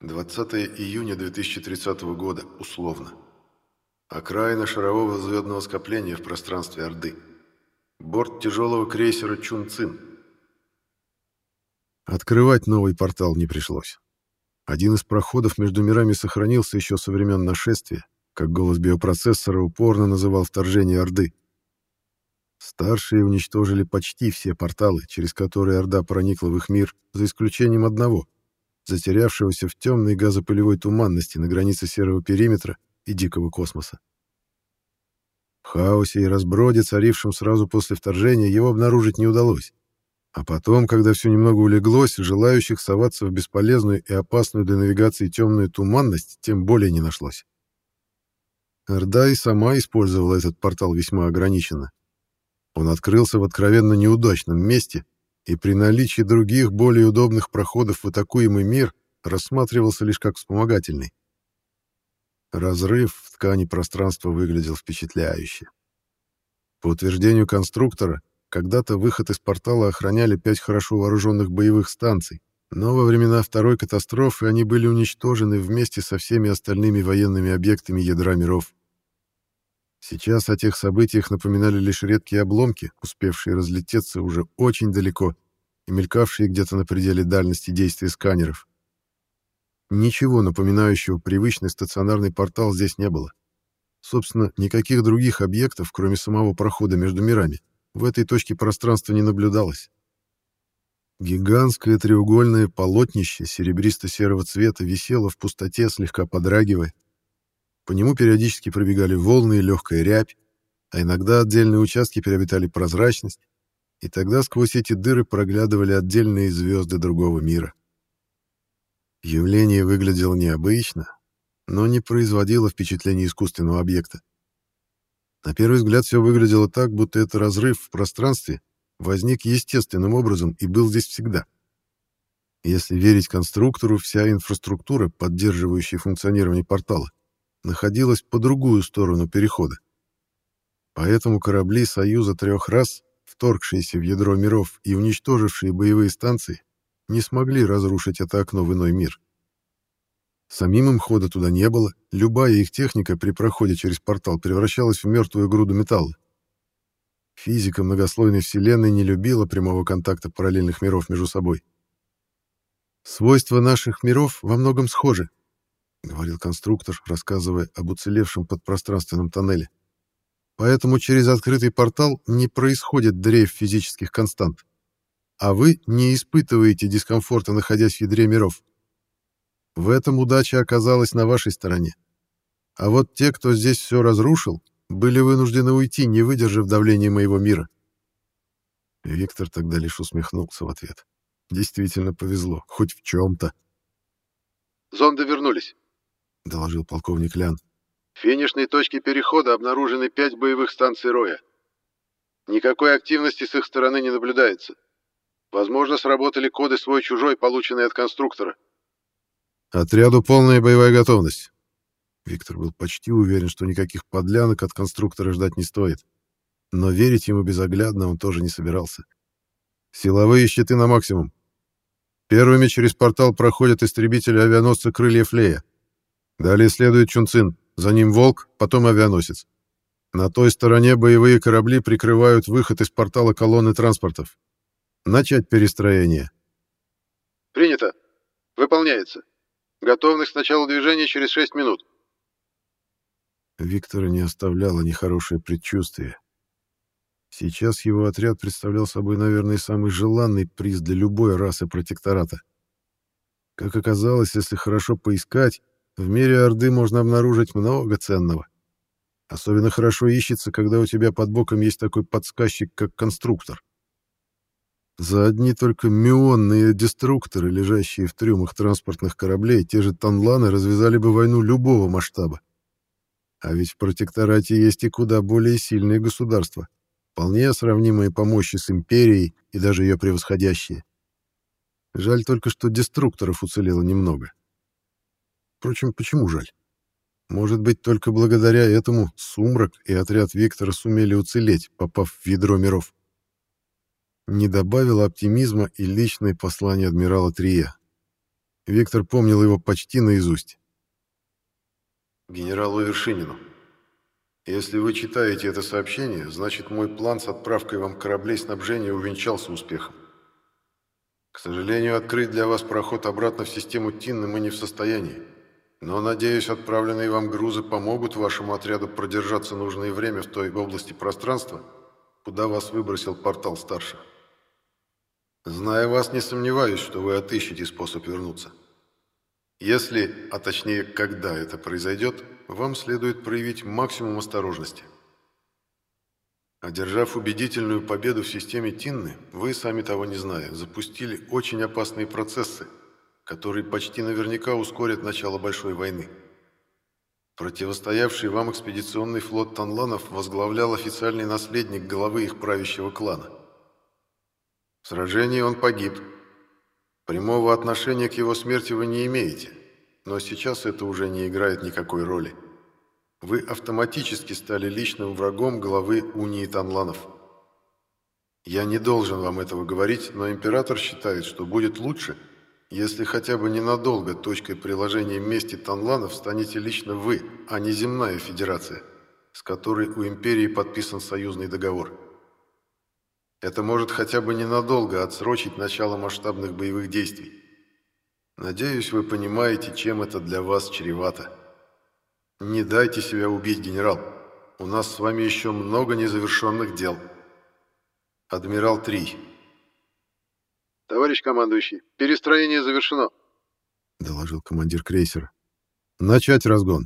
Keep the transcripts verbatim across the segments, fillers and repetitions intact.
двадцатое июня две тысячи тридцатого года, условно. Окраина шарового звездного скопления в пространстве Орды. Борт тяжелого крейсера Чунцин. Открывать новый портал не пришлось. Один из проходов между мирами сохранился еще со времен нашествия, как голос биопроцессора упорно называл вторжение Орды. Старшие уничтожили почти все порталы, через которые Орда проникла в их мир, за исключением одного, затерявшегося в темной газопылевой туманности на границе серого периметра и дикого космоса. В хаосе и разброде, царившем сразу после вторжения, его обнаружить не удалось. А потом, когда все немного улеглось, желающих соваться в бесполезную и опасную для навигации темную туманность тем более не нашлось. Орда и сама использовала этот портал весьма ограниченно. Он открылся в откровенно неудачном месте, и при наличии других, более удобных проходов в атакуемый мир рассматривался лишь как вспомогательный. Разрыв в ткани пространства выглядел впечатляюще. По утверждению конструктора, когда-то выход из портала охраняли пять хорошо вооруженных боевых станций, но во времена второй катастрофы они были уничтожены вместе со всеми остальными военными объектами ядра миров. Сейчас о тех событиях напоминали лишь редкие обломки, успевшие разлететься уже очень далеко и мелькавшие где-то на пределе дальности действия сканеров. Ничего напоминающего привычный стационарный портал здесь не было. Собственно, никаких других объектов, кроме самого прохода между мирами, в этой точке пространства не наблюдалось. Гигантское треугольное полотнище серебристо-серого цвета висело в пустоте, слегка подрагивая. По нему периодически пробегали волны и легкая рябь, а иногда отдельные участки приобретали прозрачность, и тогда сквозь эти дыры проглядывали отдельные звезды другого мира. Явление выглядело необычно, но не производило впечатления искусственного объекта. На первый взгляд все выглядело так, будто это разрыв в пространстве возник естественным образом и был здесь всегда. Если верить конструктору, вся инфраструктура, поддерживающая функционирование портала, находилась по другую сторону перехода. Поэтому корабли Союза трех рас, вторгшиеся в ядро миров и уничтожившие боевые станции, не смогли разрушить это окно в иной мир. Самим им хода туда не было, любая их техника при проходе через портал превращалась в мертвую груду металла. Физика многослойной Вселенной не любила прямого контакта параллельных миров между собой. «Свойства наших миров во многом схожи», — говорил конструктор, рассказывая об уцелевшем подпространственном тоннеле. «Поэтому через открытый портал не происходит дрейф физических констант. А вы не испытываете дискомфорта, находясь в ядре миров. В этом удача оказалась на вашей стороне. А вот те, кто здесь все разрушил, были вынуждены уйти, не выдержав давления моего мира». Виктор тогда лишь усмехнулся в ответ. Действительно повезло, хоть в чем-то. «Зонды вернулись», — доложил полковник Лян. «В финишной точке перехода обнаружены пять боевых станций Роя. Никакой активности с их стороны не наблюдается. Возможно, сработали коды свой-чужой, полученные от конструктора». «Отряду полная боевая готовность». Виктор был почти уверен, что никаких подлянок от конструктора ждать не стоит. Но верить ему безоглядно он тоже не собирался. «Силовые щиты на максимум. Первыми через портал проходят истребители авианосца «Крыльев Лея». Далее следует Чунцин, за ним «Волк», потом авианосец. На той стороне боевые корабли прикрывают выход из портала колонны транспортов. Начать перестроение». «Принято. Выполняется. Готовность к началу движения через шесть минут». Виктора не оставляло нехорошее предчувствие. Сейчас его отряд представлял собой, наверное, самый желанный приз для любой расы протектората. Как оказалось, если хорошо поискать, в мире Орды можно обнаружить много ценного. Особенно хорошо ищется, когда у тебя под боком есть такой подсказчик, как конструктор. За одни только мюонные деструкторы, лежащие в трюмах транспортных кораблей, те же танланы развязали бы войну любого масштаба. А ведь в протекторате есть и куда более сильные государства, вполне сравнимые по мощи с империей и даже ее превосходящие. Жаль только, что деструкторов уцелело немного. Впрочем, почему жаль? Может быть, только благодаря этому Сумрак и отряд Виктора сумели уцелеть, попав в ядро миров. Не добавило оптимизма и личное послание адмирала Трия. Виктор помнил его почти наизусть. Генералу Вершинину. Если вы читаете это сообщение, значит, мой план с отправкой вам кораблей снабжения увенчался успехом. К сожалению, открыть для вас проход обратно в систему Тинны мы не в состоянии. Но, надеюсь, отправленные вам грузы помогут вашему отряду продержаться нужное время в той области пространства, куда вас выбросил портал старших. Зная вас, не сомневаюсь, что вы отыщете способ вернуться. Если, а точнее, когда это произойдет, вам следует проявить максимум осторожности. Одержав убедительную победу в системе Тинны, вы, сами того не зная, запустили очень опасные процессы, которые почти наверняка ускорят начало большой войны. Противостоявший вам экспедиционный флот танланов возглавлял официальный наследник главы их правящего клана. В сражении он погиб. Прямого отношения к его смерти вы не имеете, но сейчас это уже не играет никакой роли. Вы автоматически стали личным врагом главы Унии Танланов. Я не должен вам этого говорить, но император считает, что будет лучше, если хотя бы ненадолго точкой приложения мести Танланов станете лично вы, а не земная федерация, с которой у империи подписан союзный договор. Это может хотя бы ненадолго отсрочить начало масштабных боевых действий. Надеюсь, вы понимаете, чем это для вас чревато. Не дайте себя убить, генерал. У нас с вами еще много незавершенных дел. Адмирал три. Товарищ командующий, перестроение завершено, доложил командир крейсера. Начать разгон.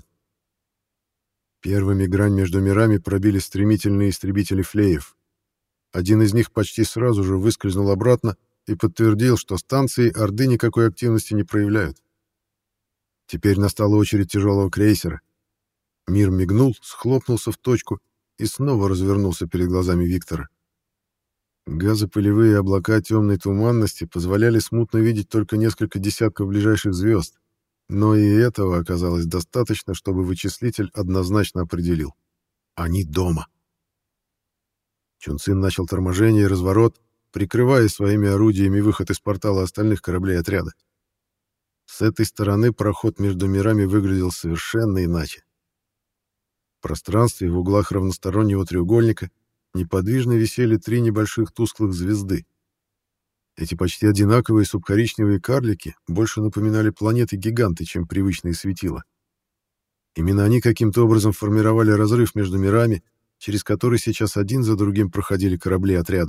Первыми грань между мирами пробили стремительные истребители флеев. Один из них почти сразу же выскользнул обратно и подтвердил, что станции Орды никакой активности не проявляют. Теперь настала очередь тяжелого крейсера. Мир мигнул, схлопнулся в точку и снова развернулся перед глазами Виктора. Газопылевые облака темной туманности позволяли смутно видеть только несколько десятков ближайших звезд, но и этого оказалось достаточно, чтобы вычислитель однозначно определил. Они дома. Чунцин начал торможение и разворот, прикрывая своими орудиями выход из портала остальных кораблей отряда. С этой стороны проход между мирами выглядел совершенно иначе. В пространстве в углах равностороннего треугольника неподвижно висели три небольших тусклых звезды. Эти почти одинаковые субкоричневые карлики больше напоминали планеты-гиганты, чем привычные светила. Именно они каким-то образом формировали разрыв между мирами, через который сейчас один за другим проходили корабли отряда.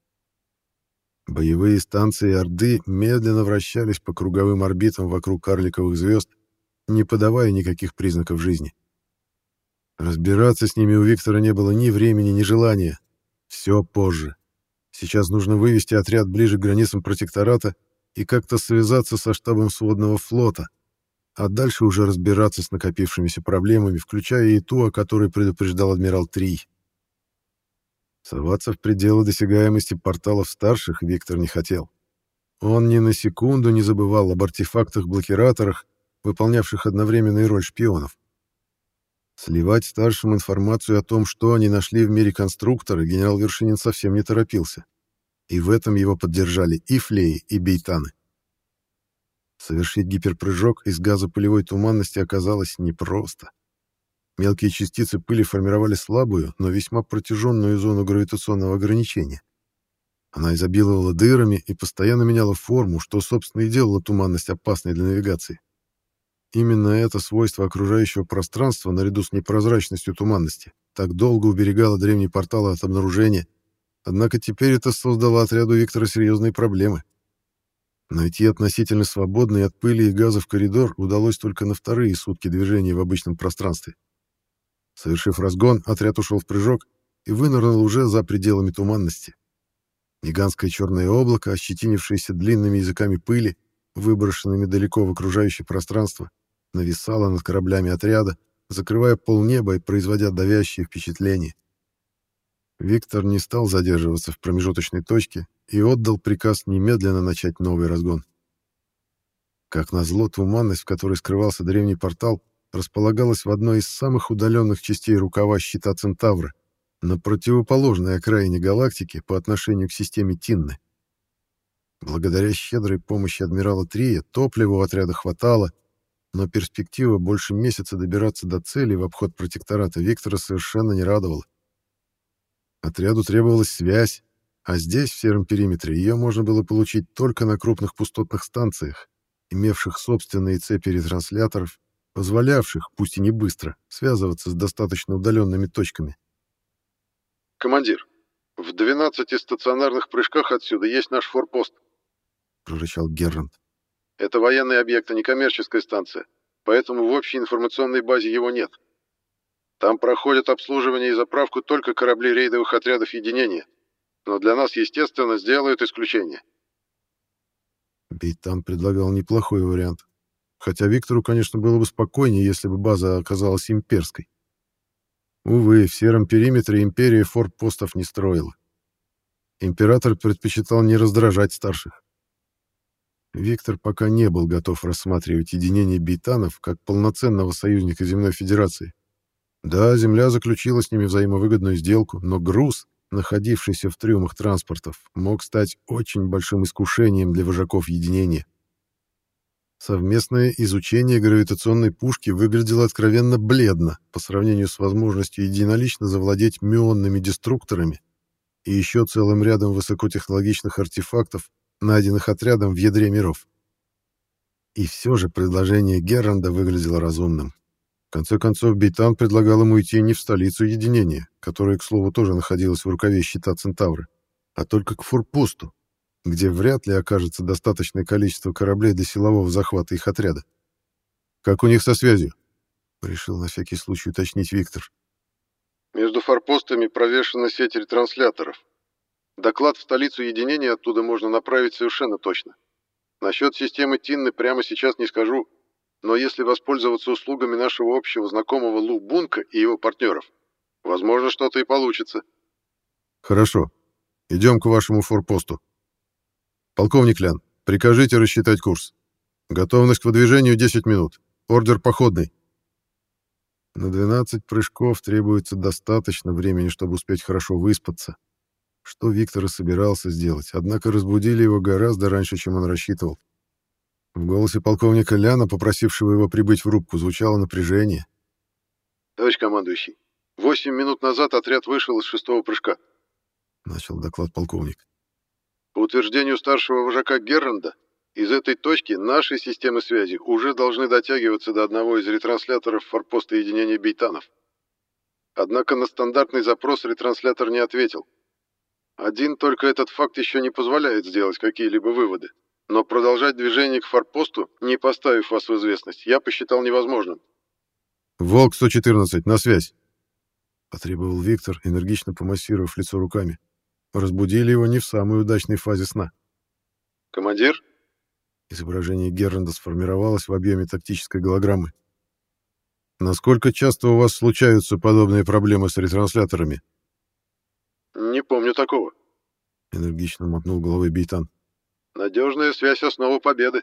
Боевые станции Орды медленно вращались по круговым орбитам вокруг карликовых звезд, не подавая никаких признаков жизни. Разбираться с ними у Виктора не было ни времени, ни желания. Все позже. Сейчас нужно вывести отряд ближе к границам протектората и как-то связаться со штабом сводного флота, а дальше уже разбираться с накопившимися проблемами, включая и ту, о которой предупреждал адмирал три. Соваться в пределы досягаемости порталов старших Виктор не хотел. Он ни на секунду не забывал об артефактах-блокираторах, выполнявших одновременную роль шпионов. Сливать старшим информацию о том, что они нашли в мире конструктора, генерал Вершинин совсем не торопился. И в этом его поддержали и флеи, и бейтаны. Совершить гиперпрыжок из газопылевой туманности оказалось непросто. Мелкие частицы пыли формировали слабую, но весьма протяженную зону гравитационного ограничения. Она изобиловала дырами и постоянно меняла форму, что, собственно, и делало туманность опасной для навигации. Именно это свойство окружающего пространства, наряду с непрозрачностью туманности, так долго уберегало древний портал от обнаружения, однако теперь это создало отряду Виктора серьезные проблемы. Найти относительно свободный от пыли и газов коридор удалось только на вторые сутки движения в обычном пространстве. Совершив разгон, отряд ушел в прыжок и вынырнул уже за пределами туманности. Гигантское черное облако, ощетинившееся длинными языками пыли, выброшенными далеко в окружающее пространство, нависало над кораблями отряда, закрывая полнеба и производя давящее впечатление. Виктор не стал задерживаться в промежуточной точке и отдал приказ немедленно начать новый разгон. Как назло, туманность, в которой скрывался древний портал, располагалась в одной из самых удаленных частей рукава щита Центавра, на противоположной окраине галактики по отношению к системе Тинны. Благодаря щедрой помощи адмирала Трия топлива у отряда хватало, но перспектива больше месяца добираться до цели в обход протектората Виктора совершенно не радовала. Отряду требовалась связь, а здесь, в сером периметре, ее можно было получить только на крупных пустотных станциях, имевших собственные цепи ретрансляторов, позволявших, пусть и не быстро, связываться с достаточно удаленными точками. «Командир, в двенадцати стационарных прыжках отсюда есть наш форпост», — прорычал Геррант. «Это военный объект, а не коммерческая станция, поэтому в общей информационной базе его нет. Там проходят обслуживание и заправку только корабли рейдовых отрядов единения, но для нас, естественно, сделают исключение». Бейтан предлагал неплохой вариант. Хотя Виктору, конечно, было бы спокойнее, если бы база оказалась имперской. Увы, в сером периметре империя форпостов не строила. Император предпочитал не раздражать старших. Виктор пока не был готов рассматривать единение бейтанов как полноценного союзника Земной Федерации. Да, Земля заключила с ними взаимовыгодную сделку, но груз, находившийся в трюмах транспортов, мог стать очень большим искушением для вожаков единения. Совместное изучение гравитационной пушки выглядело откровенно бледно по сравнению с возможностью единолично завладеть мюонными деструкторами и еще целым рядом высокотехнологичных артефактов, найденных отрядом в ядре миров. И все же предложение Герранда выглядело разумным. В конце концов, Бейтан предлагал ему идти не в столицу единения, которая, к слову, тоже находилась в рукаве щита Центавра, а только к форпосту, где вряд ли окажется достаточное количество кораблей для силового захвата их отряда. «Как у них со связью?» — решил на всякий случай уточнить Виктор. «Между форпостами провешена сеть ретрансляторов. Доклад в столицу единения оттуда можно направить совершенно точно. Насчет системы Тинны прямо сейчас не скажу, но если воспользоваться услугами нашего общего знакомого Лу Бунка и его партнеров, возможно, что-то и получится». «Хорошо. Идем к вашему форпосту. Полковник Лян, прикажите рассчитать курс. Готовность к выдвижению десять минут. Ордер походный». На двенадцать прыжков требуется достаточно времени, чтобы успеть хорошо выспаться, что Виктор и собирался сделать, однако разбудили его гораздо раньше, чем он рассчитывал. В голосе полковника Ляна, попросившего его прибыть в рубку, звучало напряжение. «Товарищ командующий, восемь минут назад отряд вышел из шестого прыжка», — начал доклад полковник. «По утверждению старшего вожака Герранда, из этой точки наши системы связи уже должны дотягиваться до одного из ретрансляторов форпоста единения бейтанов. Однако на стандартный запрос ретранслятор не ответил. Один только этот факт еще не позволяет сделать какие-либо выводы, но продолжать движение к форпосту, не поставив вас в известность, я посчитал невозможным». «Волк сто четырнадцать, на связь!» — потребовал Виктор, энергично помассировав лицо руками. Разбудили его не в самой удачной фазе сна. «Командир?» Изображение Герранда сформировалось в объеме тактической голограммы. «Насколько часто у вас случаются подобные проблемы с ретрансляторами?» «Не помню такого», — энергично мотнул головой Бейтан. «Надежная связь — основа победы.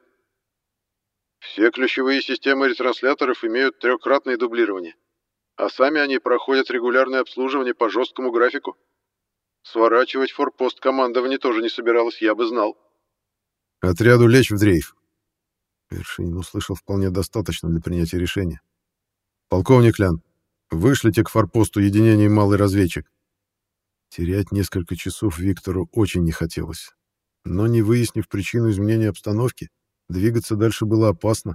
Все ключевые системы ретрансляторов имеют трехкратное дублирование, а сами они проходят регулярное обслуживание по жесткому графику. Сворачивать форпост командование тоже не собиралось, я бы знал». «Отряду лечь в дрейф». Вершинин услышал вполне достаточно для принятия решения. «Полковник Лян, вышлите к форпосту единения малый разведчик». Терять несколько часов Виктору очень не хотелось. Но не выяснив причину изменения обстановки, двигаться дальше было опасно.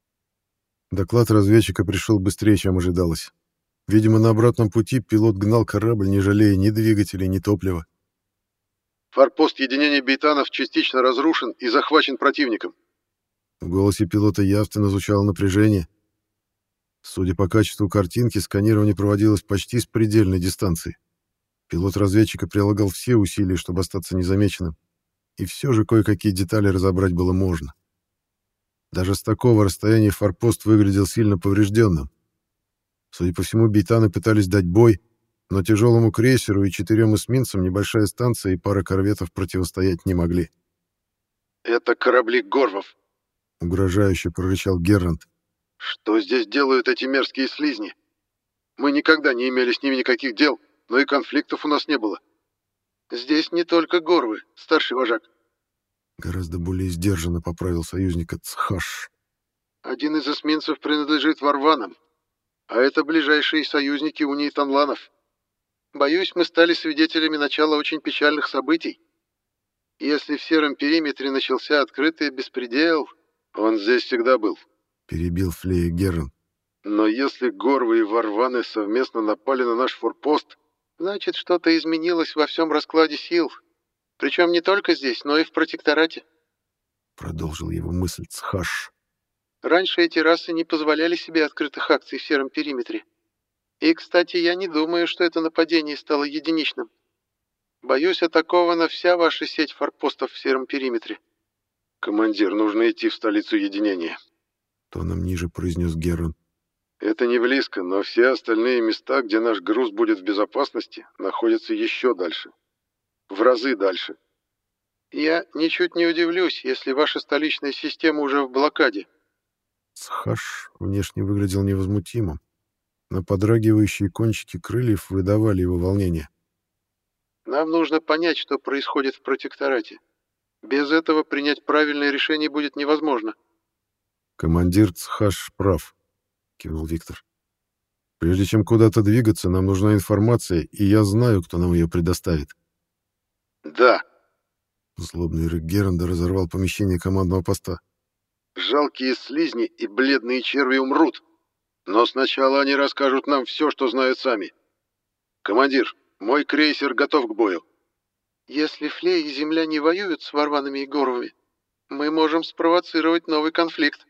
Доклад разведчика пришел быстрее, чем ожидалось. Видимо, на обратном пути пилот гнал корабль, не жалея ни двигателей, ни топлива. «Форпост единения бейтанов частично разрушен и захвачен противником». В голосе пилота явственно звучало напряжение. Судя по качеству картинки, сканирование проводилось почти с предельной дистанции. Пилот разведчика прилагал все усилия, чтобы остаться незамеченным. И все же кое-какие детали разобрать было можно. Даже с такого расстояния форпост выглядел сильно поврежденным. Судя по всему, бейтаны пытались дать бой, но тяжелому крейсеру и четырем эсминцам небольшая станция и пара корветов противостоять не могли. «Это корабли Горвов», — угрожающе прорычал Геррант. «Что здесь делают эти мерзкие слизни? Мы никогда не имели с ними никаких дел, но и конфликтов у нас не было. Здесь не только Горвы, старший вожак». Гораздо более сдержанно поправил союзника Цхаш. Один из эсминцев принадлежит варванам, а это ближайшие союзники унии Танланов. Боюсь, мы стали свидетелями начала очень печальных событий. Если в сером периметре начался открытый беспредел, он здесь всегда был. Перебил Флея Геррен. Но если Горвы и варваны совместно напали на наш форпост, значит, что-то изменилось во всем раскладе сил. Причем не только здесь, но и в протекторате. Продолжил его мысль Цхаш. Раньше эти расы не позволяли себе открытых акций в сером периметре. И, кстати, я не думаю, что это нападение стало единичным. Боюсь, атакована вся ваша сеть форпостов в сером периметре. Командир, нужно идти в столицу единения. Тоном ниже произнес Геррен. Это не близко, но все остальные места, где наш груз будет в безопасности, находятся еще дальше. В разы дальше. Я ничуть не удивлюсь, если ваша столичная система уже в блокаде. Цхаш внешне выглядел невозмутимым, но подрагивающие кончики крыльев выдавали его волнение. Нам нужно понять, что происходит в протекторате. Без этого принять правильное решение будет невозможно. Командир Цхаш прав, кивнул Виктор. Прежде чем куда-то двигаться, нам нужна информация, и я знаю, кто нам ее предоставит. Да. Злобный рык Герренда разорвал помещение командного поста. Жалкие слизни и бледные черви умрут. Но сначала они расскажут нам все, что знают сами. Командир, мой крейсер готов к бою. Если Флей и Земля не воюют с варванами и горвами, мы можем спровоцировать новый конфликт.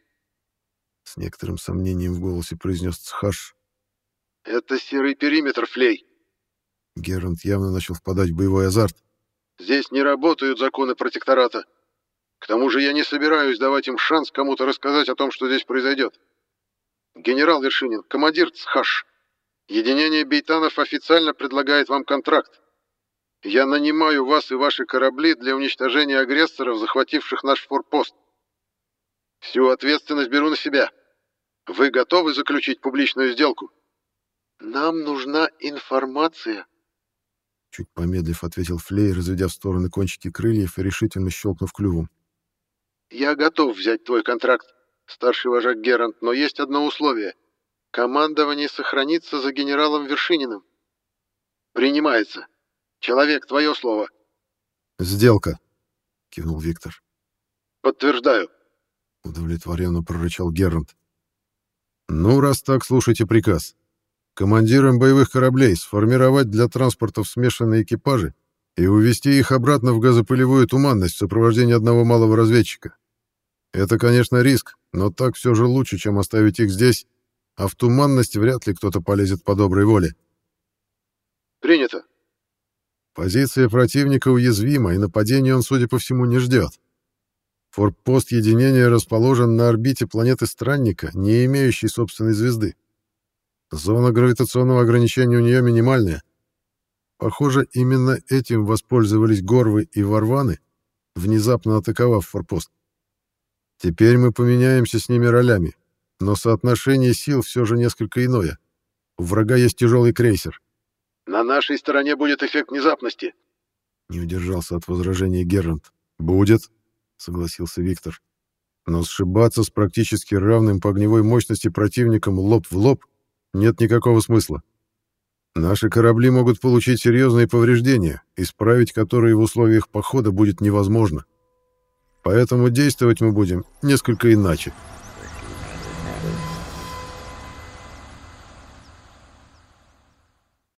С некоторым сомнением в голосе произнес Цхаш. Это серый периметр, Флей. Геррент явно начал впадать в боевой азарт. Здесь не работают законы протектората. К тому же я не собираюсь давать им шанс кому-то рассказать о том, что здесь произойдет. Генерал Вершинин, командир Цхаш, единение бейтанов официально предлагает вам контракт. Я нанимаю вас и ваши корабли для уничтожения агрессоров, захвативших наш форпост. Всю ответственность беру на себя. Вы готовы заключить публичную сделку? Нам нужна информация. Чуть помедлив, ответил Флей, разведя в стороны кончики крыльев и решительно щелкнув клювом. Я готов взять твой контракт, старший вожак Геррант, но есть одно условие. Командование сохранится за генералом Вершининым. Принимается. Человек, твое слово. Сделка, кивнул Виктор. Подтверждаю. Удовлетворенно прорычал Геррант. Ну, раз так, слушайте приказ. Командирам боевых кораблей сформировать для транспортов смешанные экипажи и увести их обратно в газопылевую туманность в сопровождении одного малого разведчика. Это, конечно, риск, но так все же лучше, чем оставить их здесь, а в туманность вряд ли кто-то полезет по доброй воле. Принято. Позиция противника уязвима, и нападения он, судя по всему, не ждет. Форпост единения расположен на орбите планеты Странника, не имеющей собственной звезды. Зона гравитационного ограничения у нее минимальная. Похоже, именно этим воспользовались горвы и варваны, внезапно атаковав форпост. Теперь мы поменяемся с ними ролями, но соотношение сил все же несколько иное. У врага есть тяжелый крейсер. На нашей стороне будет эффект внезапности. Не удержался от возражения Геррант. Будет, согласился Виктор. Но сшибаться с практически равным по огневой мощности противником лоб в лоб нет никакого смысла. Наши корабли могут получить серьезные повреждения, исправить которые в условиях похода будет невозможно. Поэтому действовать мы будем несколько иначе.